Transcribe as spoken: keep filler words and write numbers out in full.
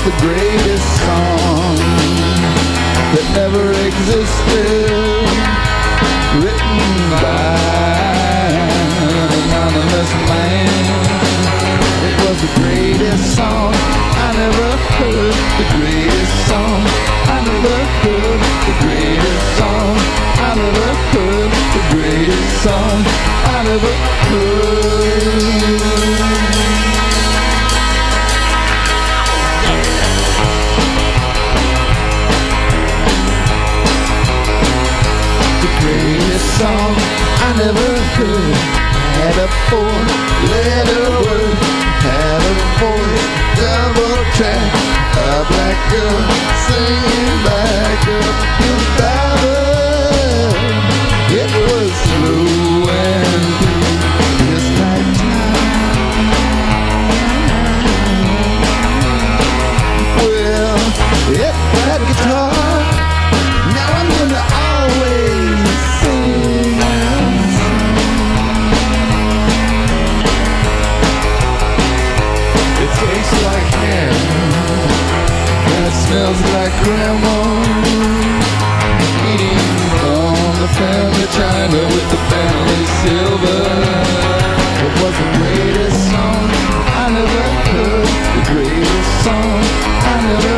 the greatest song that never existed, written by an anonymous man. It was the greatest song I never heard, the greatest song I never heard, the greatest song I never heard, the greatest song I never heard. Greatest song I never heard, had a four-letter word, had a voice, double track, a black girl singing back up to the ballad. It was slow and deep, just like time. Well, hit that guitar, now I'm gonna always sing. It tastes like ham, and it smells like grandma eating from the family china with the family silver. It was the greatest song I never heard, the greatest song I never